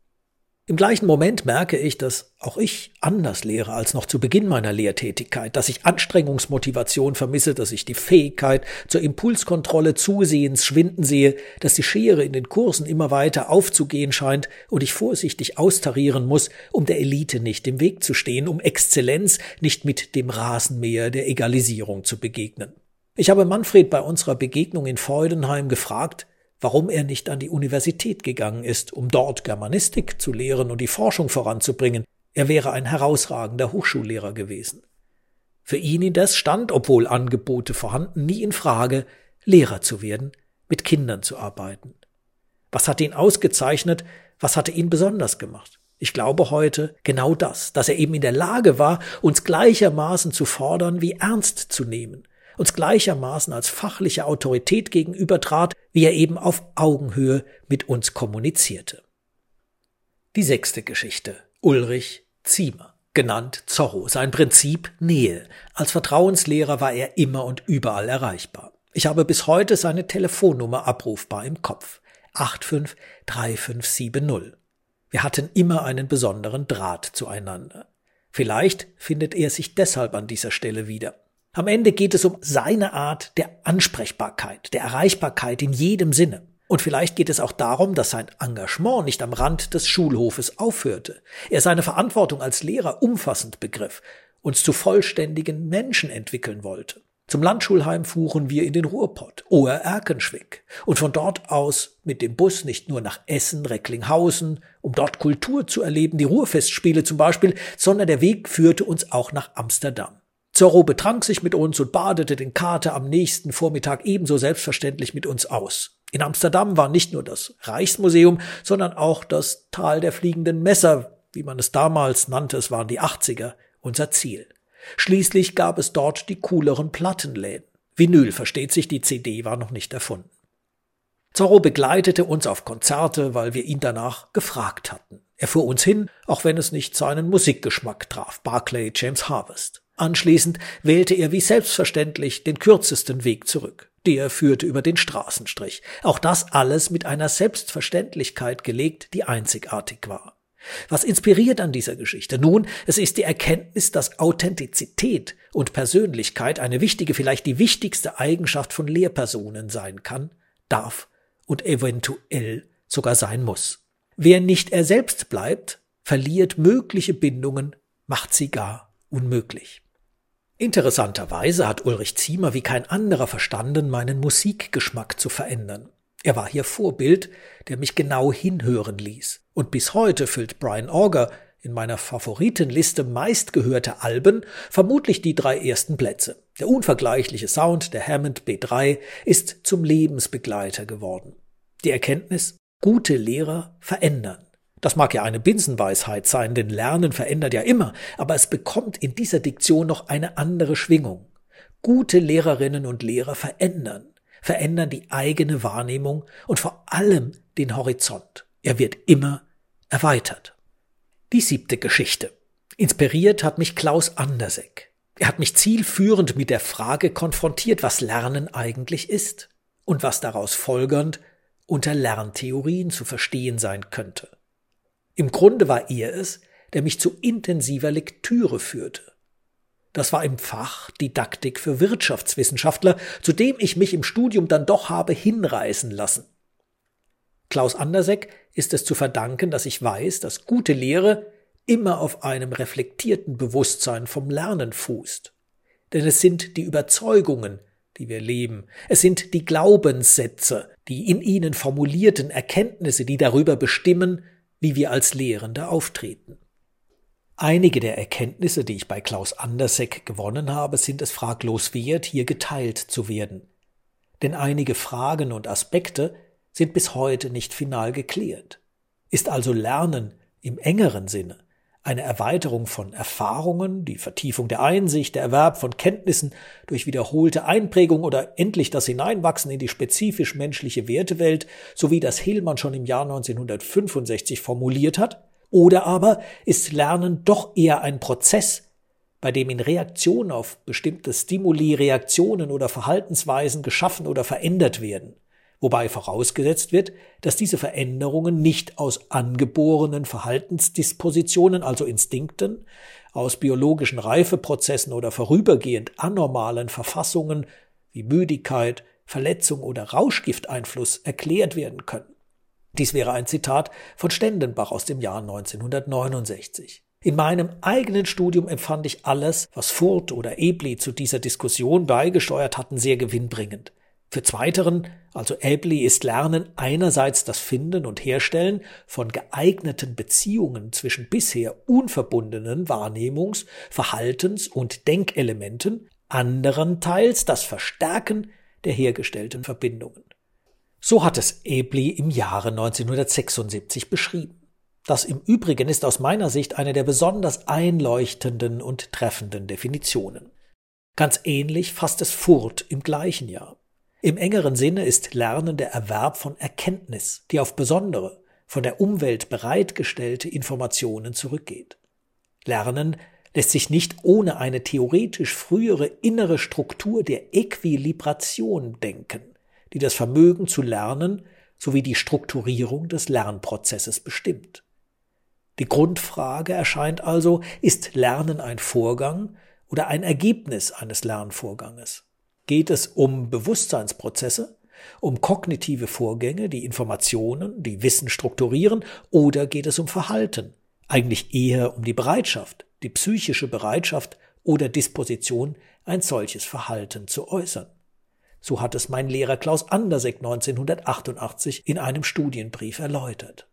S1: Im gleichen Moment merke ich, dass auch ich anders lehre als noch zu Beginn meiner Lehrtätigkeit, dass ich Anstrengungsmotivation vermisse, dass ich die Fähigkeit zur Impulskontrolle zusehends schwinden sehe, dass die Schere in den Kursen immer weiter aufzugehen scheint und ich vorsichtig austarieren muss, um der Elite nicht im Weg zu stehen, um Exzellenz nicht mit dem Rasenmäher der Egalisierung zu begegnen. Ich habe Manfred bei unserer Begegnung in Freudenheim gefragt, warum er nicht an die Universität gegangen ist, um dort Germanistik zu lehren und die Forschung voranzubringen. Er wäre ein herausragender Hochschullehrer gewesen. Für ihn indes stand, obwohl Angebote vorhanden, nie in Frage, Lehrer zu werden, mit Kindern zu arbeiten. Was hatte ihn ausgezeichnet? Was hatte ihn besonders gemacht? Ich glaube heute genau das, dass er eben in der Lage war, uns gleichermaßen zu fordern wie ernst zu nehmen, uns gleichermaßen als fachliche Autorität gegenübertrat, wie er eben auf Augenhöhe mit uns kommunizierte. Die sechste Geschichte. Ulrich Ziemer, genannt Zorro. Sein Prinzip Nähe. Als Vertrauenslehrer war er immer und überall erreichbar. Ich habe bis heute seine Telefonnummer abrufbar im Kopf. acht fünf drei fünf sieben null. Wir hatten immer einen besonderen Draht zueinander. Vielleicht findet er sich deshalb an dieser Stelle wieder. Am Ende geht es um seine Art der Ansprechbarkeit, der Erreichbarkeit in jedem Sinne. Und vielleicht geht es auch darum, dass sein Engagement nicht am Rand des Schulhofes aufhörte. Er seine Verantwortung als Lehrer umfassend begriff, uns zu vollständigen Menschen entwickeln wollte. Zum Landschulheim fuhren wir in den Ruhrpott, Oer-Erkenschwick, und von dort aus mit dem Bus nicht nur nach Essen, Recklinghausen, um dort Kultur zu erleben, die Ruhrfestspiele zum Beispiel, sondern der Weg führte uns auch nach Amsterdam. Zorro betrank sich mit uns und badete den Kater am nächsten Vormittag ebenso selbstverständlich mit uns aus. In Amsterdam war nicht nur das Reichsmuseum, sondern auch das Tal der fliegenden Messer, wie man es damals nannte, es waren die achtziger, unser Ziel. Schließlich gab es dort die cooleren Plattenläden. Vinyl, versteht sich, die C D war noch nicht erfunden. Zorro begleitete uns auf Konzerte, weil wir ihn danach gefragt hatten. Er fuhr uns hin, auch wenn es nicht seinen Musikgeschmack traf, Barclay James Harvest. Anschließend wählte er wie selbstverständlich den kürzesten Weg zurück. Der führte über den Straßenstrich. Auch das alles mit einer Selbstverständlichkeit gelegt, die einzigartig war. Was inspiriert an dieser Geschichte? Nun, es ist die Erkenntnis, dass Authentizität und Persönlichkeit eine wichtige, vielleicht die wichtigste Eigenschaft von Lehrpersonen sein kann, darf und eventuell sogar sein muss. Wer nicht er selbst bleibt, verliert mögliche Bindungen, macht sie gar unmöglich. Interessanterweise hat Ulrich Ziemer wie kein anderer verstanden, meinen Musikgeschmack zu verändern. Er war hier Vorbild, der mich genau hinhören ließ. Und bis heute füllt Brian Auger in meiner Favoritenliste meistgehörter Alben vermutlich die drei ersten Plätze. Der unvergleichliche Sound der Hammond B drei ist zum Lebensbegleiter geworden. Die Erkenntnis, gute Lehrer verändern. Das mag ja eine Binsenweisheit sein, denn Lernen verändert ja immer, aber es bekommt in dieser Diktion noch eine andere Schwingung. Gute Lehrerinnen und Lehrer verändern, verändern die eigene Wahrnehmung und vor allem den Horizont. Er wird immer erweitert. Die siebte Geschichte. Inspiriert hat mich Klaus Andersegg. Er hat mich zielführend mit der Frage konfrontiert, was Lernen eigentlich ist und was daraus folgernd unter Lerntheorien zu verstehen sein könnte. Im Grunde war er es, der mich zu intensiver Lektüre führte. Das war im Fach Didaktik für Wirtschaftswissenschaftler, zu dem ich mich im Studium dann doch habe hinreißen lassen. Klaus Andersegg ist es zu verdanken, dass ich weiß, dass gute Lehre immer auf einem reflektierten Bewusstsein vom Lernen fußt. Denn es sind die Überzeugungen, die wir leben. Es sind die Glaubenssätze, die in ihnen formulierten Erkenntnisse, die darüber bestimmen, wie wir als Lehrende auftreten. Einige der Erkenntnisse, die ich bei Klaus Andersegg gewonnen habe, sind es fraglos wert, hier geteilt zu werden. Denn einige Fragen und Aspekte sind bis heute nicht final geklärt. Ist also Lernen im engeren Sinne eine Erweiterung von Erfahrungen, die Vertiefung der Einsicht, der Erwerb von Kenntnissen durch wiederholte Einprägung oder endlich das Hineinwachsen in die spezifisch menschliche Wertewelt, so wie das Hillmann schon im Jahr neunzehnhundertfünfundsechzig formuliert hat? Oder aber ist Lernen doch eher ein Prozess, bei dem in Reaktion auf bestimmte Stimuli Reaktionen oder Verhaltensweisen geschaffen oder verändert werden? Wobei vorausgesetzt wird, dass diese Veränderungen nicht aus angeborenen Verhaltensdispositionen, also Instinkten, aus biologischen Reifeprozessen oder vorübergehend anormalen Verfassungen wie Müdigkeit, Verletzung oder Rauschgifteinfluss erklärt werden können. Dies wäre ein Zitat von Stendenbach aus dem Jahr neunzehnhundertneunundsechzig. In meinem eigenen Studium empfand ich alles, was Furth oder Ebli zu dieser Diskussion beigesteuert hatten, sehr gewinnbringend. Für Zweiteren, also Ebli, ist Lernen einerseits das Finden und Herstellen von geeigneten Beziehungen zwischen bisher unverbundenen Wahrnehmungs-, Verhaltens- und Denkelementen, anderenteils das Verstärken der hergestellten Verbindungen. So hat es Ebli im Jahre neunzehnhundertsechsundsiebzig beschrieben. Das im Übrigen ist aus meiner Sicht eine der besonders einleuchtenden und treffenden Definitionen. Ganz ähnlich fasst es Furth im gleichen Jahr. Im engeren Sinne ist Lernen der Erwerb von Erkenntnis, die auf besondere, von der Umwelt bereitgestellte Informationen zurückgeht. Lernen lässt sich nicht ohne eine theoretisch frühere innere Struktur der Äquilibration denken, die das Vermögen zu lernen sowie die Strukturierung des Lernprozesses bestimmt. Die Grundfrage erscheint also, ist Lernen ein Vorgang oder ein Ergebnis eines Lernvorganges? Geht es um Bewusstseinsprozesse, um kognitive Vorgänge, die Informationen, die Wissen strukturieren, oder geht es um Verhalten, eigentlich eher um die Bereitschaft, die psychische Bereitschaft oder Disposition, ein solches Verhalten zu äußern? So hat es mein Lehrer Klaus Andersegg neunzehnhundertachtundachtzig in einem Studienbrief erläutert.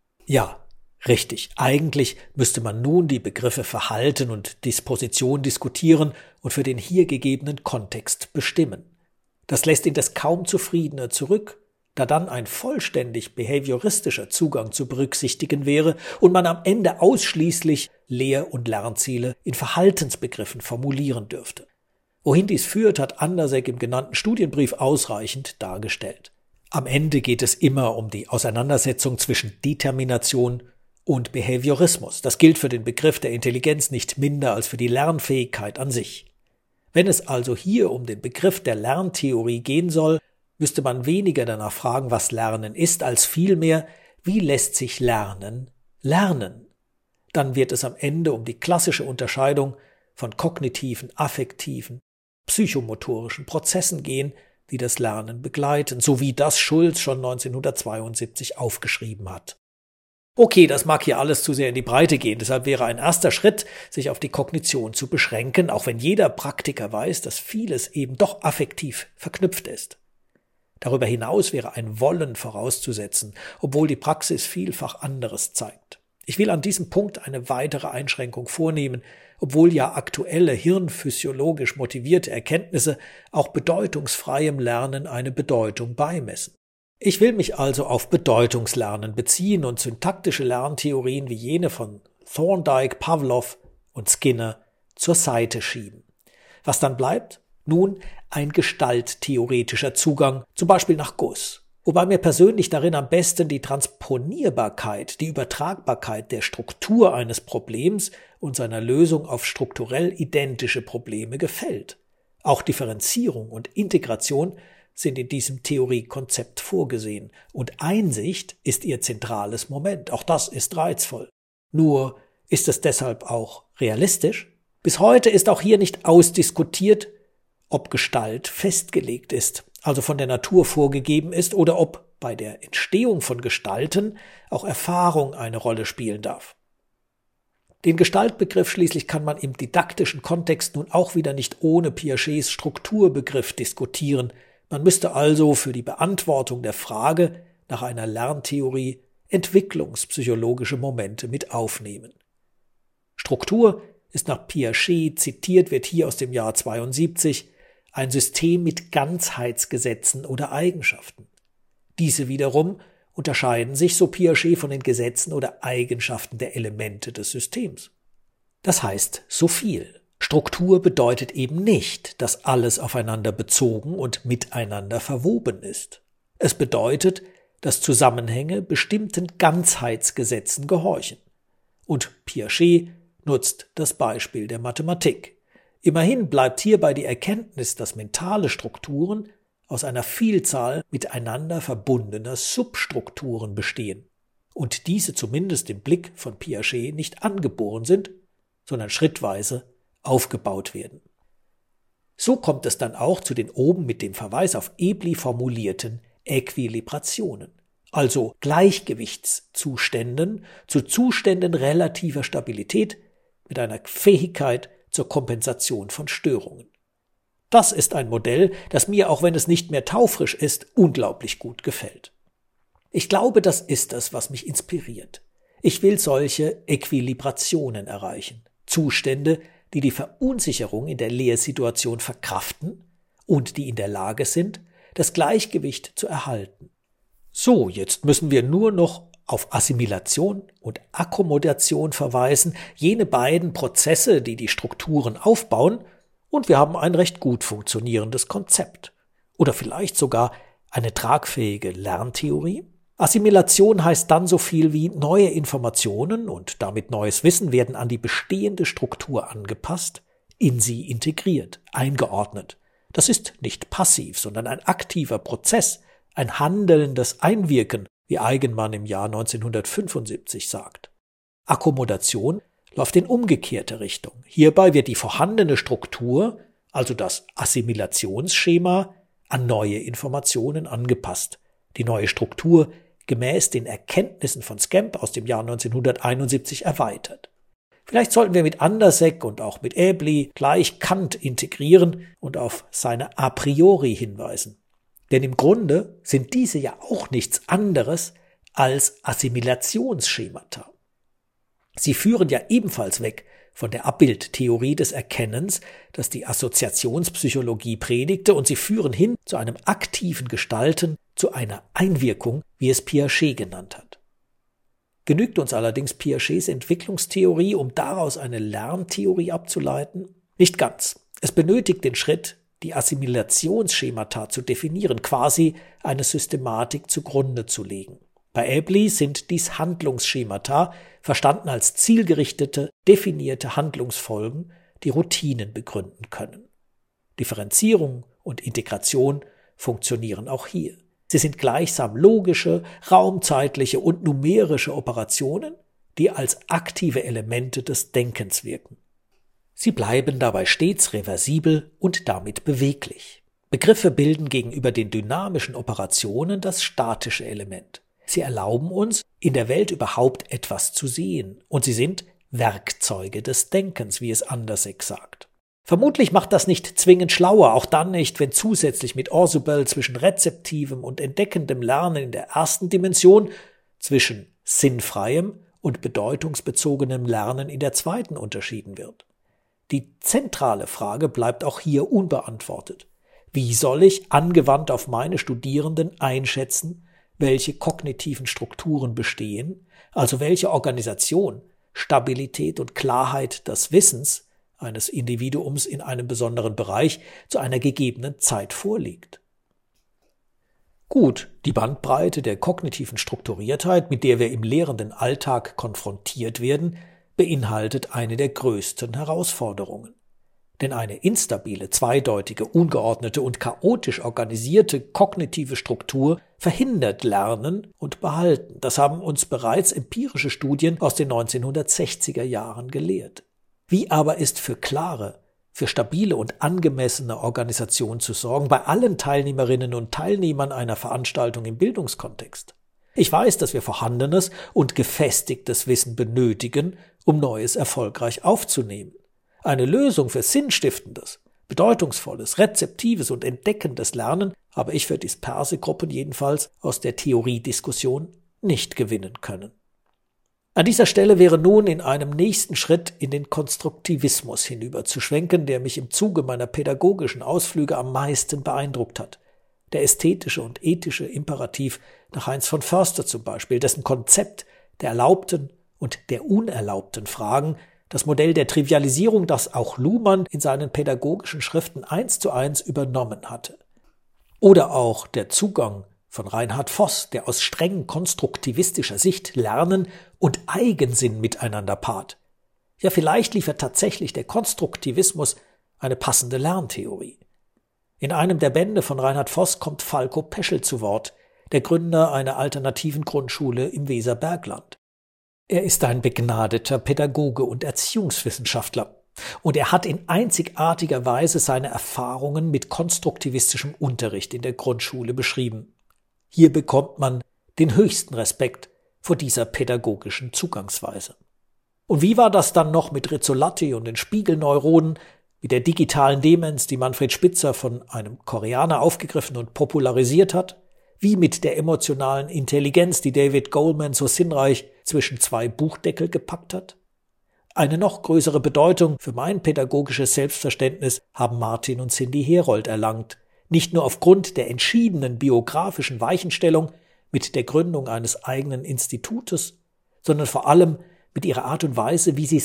S1: Ja, richtig, eigentlich müsste man nun die Begriffe Verhalten und Disposition diskutieren und für den hier gegebenen Kontext bestimmen. Das lässt ihn das kaum zufriedener zurück, da dann ein vollständig behavioristischer Zugang zu berücksichtigen wäre und man am Ende ausschließlich Lehr- und Lernziele in Verhaltensbegriffen formulieren dürfte. Wohin dies führt, hat Andersegg im genannten Studienbrief ausreichend dargestellt. Am Ende geht es immer um die Auseinandersetzung zwischen Determination und Behaviorismus. Das gilt für den Begriff der Intelligenz nicht minder als für die Lernfähigkeit an sich. Wenn es also hier um den Begriff der Lerntheorie gehen soll, müsste man weniger danach fragen, was Lernen ist, als vielmehr, wie lässt sich Lernen lernen? Dann wird es am Ende um die klassische Unterscheidung von kognitiven, affektiven, psychomotorischen Prozessen gehen, die das Lernen begleiten, so wie das Schulz schon neunzehnhundertzweiundsiebzig aufgeschrieben hat. Okay, das mag hier alles zu sehr in die Breite gehen, deshalb wäre ein erster Schritt, sich auf die Kognition zu beschränken, auch wenn jeder Praktiker weiß, dass vieles eben doch affektiv verknüpft ist. Darüber hinaus wäre ein Wollen vorauszusetzen, obwohl die Praxis vielfach anderes zeigt. Ich will an diesem Punkt eine weitere Einschränkung vornehmen, obwohl ja aktuelle hirnphysiologisch motivierte Erkenntnisse auch bedeutungsfreiem Lernen eine Bedeutung beimessen. Ich will mich also auf Bedeutungslernen beziehen und syntaktische Lerntheorien wie jene von Thorndike, Pavlov und Skinner zur Seite schieben. Was dann bleibt? Nun ein gestalttheoretischer Zugang, zum Beispiel nach Guss. Wobei mir persönlich darin am besten die Transponierbarkeit, die Übertragbarkeit der Struktur eines Problems und seiner Lösung auf strukturell identische Probleme gefällt. Auch Differenzierung und Integration sind in diesem Theoriekonzept vorgesehen und Einsicht ist ihr zentrales Moment. Auch das ist reizvoll. Nur ist es deshalb auch realistisch? Bis heute ist auch hier nicht ausdiskutiert, ob Gestalt festgelegt ist, also von der Natur vorgegeben ist, oder ob bei der Entstehung von Gestalten auch Erfahrung eine Rolle spielen darf. Den Gestaltbegriff schließlich kann man im didaktischen Kontext nun auch wieder nicht ohne Piagets Strukturbegriff diskutieren, Man müsste also für die Beantwortung der Frage nach einer Lerntheorie entwicklungspsychologische Momente mit aufnehmen. Struktur ist nach Piaget, zitiert wird hier aus dem Jahr zweiundsiebzig, ein System mit Ganzheitsgesetzen oder Eigenschaften. Diese wiederum unterscheiden sich, so Piaget, von den Gesetzen oder Eigenschaften der Elemente des Systems. Das heißt so viel. Struktur bedeutet eben nicht, dass alles aufeinander bezogen und miteinander verwoben ist. Es bedeutet, dass Zusammenhänge bestimmten Ganzheitsgesetzen gehorchen. Und Piaget nutzt das Beispiel der Mathematik. Immerhin bleibt hierbei die Erkenntnis, dass mentale Strukturen aus einer Vielzahl miteinander verbundener Substrukturen bestehen und diese zumindest im Blick von Piaget nicht angeboren sind, sondern schrittweise aufgebaut werden. So kommt es dann auch zu den oben mit dem Verweis auf Ebli formulierten Äquilibrationen, also Gleichgewichtszuständen zu Zuständen relativer Stabilität mit einer Fähigkeit zur Kompensation von Störungen. Das ist ein Modell, das mir, auch wenn es nicht mehr taufrisch ist, unglaublich gut gefällt. Ich glaube, das ist es, was mich inspiriert. Ich will solche Äquilibrationen erreichen, Zustände, die die Verunsicherung in der Lehrsituation verkraften und die in der Lage sind, das Gleichgewicht zu erhalten. So, jetzt müssen wir nur noch auf Assimilation und Akkommodation verweisen, jene beiden Prozesse, die die Strukturen aufbauen, und wir haben ein recht gut funktionierendes Konzept. Oder vielleicht sogar eine tragfähige Lerntheorie. Assimilation heißt dann so viel wie neue Informationen und damit neues Wissen werden an die bestehende Struktur angepasst, in sie integriert, eingeordnet. Das ist nicht passiv, sondern ein aktiver Prozess, ein handelndes Einwirken, wie Eigenmann im Jahr neunzehnhundertfünfundsiebzig sagt. Akkommodation läuft in umgekehrte Richtung. Hierbei wird die vorhandene Struktur, also das Assimilationsschema, an neue Informationen angepasst. Die neue Struktur gemäß den Erkenntnissen von Scamp aus dem Jahr neunzehnhunderteinundsiebzig erweitert. Vielleicht sollten wir mit Andersegg und auch mit Äbli gleich Kant integrieren und auf seine A priori hinweisen. Denn im Grunde sind diese ja auch nichts anderes als Assimilationsschemata. Sie führen ja ebenfalls weg von der Abbildtheorie des Erkennens, das die Assoziationspsychologie predigte, und sie führen hin zu einem aktiven Gestalten, zu einer Einwirkung, wie es Piaget genannt hat. Genügt uns allerdings Piagets Entwicklungstheorie, um daraus eine Lerntheorie abzuleiten? Nicht ganz. Es benötigt den Schritt, die Assimilationsschemata zu definieren, quasi eine Systematik zugrunde zu legen. Bei Äbli sind dies Handlungsschemata, verstanden als zielgerichtete, definierte Handlungsfolgen, die Routinen begründen können. Differenzierung und Integration funktionieren auch hier. Sie sind gleichsam logische, raumzeitliche und numerische Operationen, die als aktive Elemente des Denkens wirken. Sie bleiben dabei stets reversibel und damit beweglich. Begriffe bilden gegenüber den dynamischen Operationen das statische Element. Sie erlauben uns, in der Welt überhaupt etwas zu sehen, und sie sind Werkzeuge des Denkens, wie es Andersegg sagt. Vermutlich macht das nicht zwingend schlauer, auch dann nicht, wenn zusätzlich mit Ausubel zwischen rezeptivem und entdeckendem Lernen in der ersten Dimension, zwischen sinnfreiem und bedeutungsbezogenem Lernen in der zweiten unterschieden wird. Die zentrale Frage bleibt auch hier unbeantwortet. Wie soll ich angewandt auf meine Studierenden einschätzen, welche kognitiven Strukturen bestehen, also welche Organisation, Stabilität und Klarheit des Wissens eines Individuums in einem besonderen Bereich zu einer gegebenen Zeit vorliegt? Gut, die Bandbreite der kognitiven Strukturiertheit, mit der wir im lehrenden Alltag konfrontiert werden, beinhaltet eine der größten Herausforderungen. Denn eine instabile, zweideutige, ungeordnete und chaotisch organisierte kognitive Struktur verhindert Lernen und Behalten. Das haben uns bereits empirische Studien aus den neunzehnhundertsechziger Jahren gelehrt. Wie aber ist für klare, für stabile und angemessene Organisation zu sorgen bei allen Teilnehmerinnen und Teilnehmern einer Veranstaltung im Bildungskontext? Ich weiß, dass wir vorhandenes und gefestigtes Wissen benötigen, um Neues erfolgreich aufzunehmen. Eine Lösung für Sinnstiftendes Bedeutungsvolles, rezeptives und entdeckendes Lernen habe ich für disperse jedenfalls aus der Theoriediskussion nicht gewinnen können. An dieser Stelle wäre nun in einem nächsten Schritt in den Konstruktivismus hinüberzuschwenken, der mich im Zuge meiner pädagogischen Ausflüge am meisten beeindruckt hat. Der ästhetische und ethische Imperativ nach Heinz von Förster zum Beispiel, dessen Konzept der erlaubten und der unerlaubten Fragen, das Modell der Trivialisierung, das auch Luhmann in seinen pädagogischen Schriften eins zu eins übernommen hatte. Oder auch der Zugang von Reinhard Voss, der aus streng konstruktivistischer Sicht Lernen und Eigensinn miteinander paart. Ja, vielleicht liefert tatsächlich der Konstruktivismus eine passende Lerntheorie. In einem der Bände von Reinhard Voss kommt Falko Peschel zu Wort, der Gründer einer alternativen Grundschule im Weserbergland. Er ist ein begnadeter Pädagoge und Erziehungswissenschaftler. Und er hat in einzigartiger Weise seine Erfahrungen mit konstruktivistischem Unterricht in der Grundschule beschrieben. Hier bekommt man den höchsten Respekt vor dieser pädagogischen Zugangsweise. Und wie war das dann noch mit Rizzolatti und den Spiegelneuronen, mit der digitalen Demenz, die Manfred Spitzer von einem Koreaner aufgegriffen und popularisiert hat? Wie mit der emotionalen Intelligenz, die David Goleman so sinnreich zwischen zwei Buchdeckel gepackt hat? Eine noch größere Bedeutung für mein pädagogisches Selbstverständnis haben Martin und Cindy Herold erlangt. Nicht nur aufgrund der entschiedenen biografischen Weichenstellung mit der Gründung eines eigenen Institutes, sondern vor allem mit ihrer Art und Weise, wie sie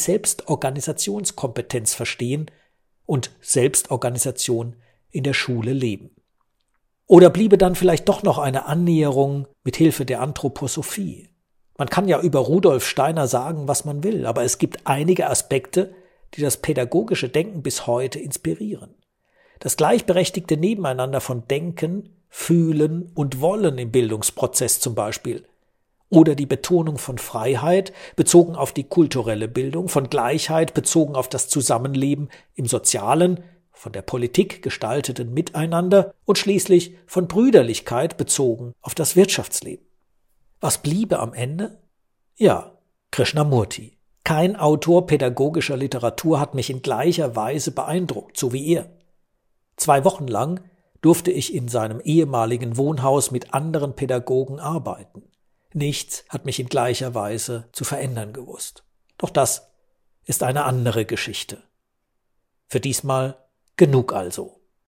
S1: Selbstorganisationskompetenz verstehen und Selbstorganisation in der Schule leben. Oder bliebe dann vielleicht doch noch eine Annäherung mit Hilfe der Anthroposophie? Man kann ja über Rudolf Steiner sagen, was man will, aber es gibt einige Aspekte, die das pädagogische Denken bis heute inspirieren. Das gleichberechtigte Nebeneinander von Denken, Fühlen und Wollen im Bildungsprozess zum Beispiel. Oder die Betonung von Freiheit bezogen auf die kulturelle Bildung, von Gleichheit bezogen auf das Zusammenleben im sozialen, von der Politik gestalteten Miteinander und schließlich von Brüderlichkeit bezogen auf das Wirtschaftsleben. Was bliebe am Ende? Ja, Krishnamurti. Kein Autor pädagogischer Literatur hat mich in gleicher Weise beeindruckt, so wie er. Zwei Wochen lang durfte ich in seinem ehemaligen Wohnhaus mit anderen Pädagogen arbeiten. Nichts hat mich in gleicher Weise zu verändern gewusst. Doch das ist eine andere Geschichte. Für diesmal genug also.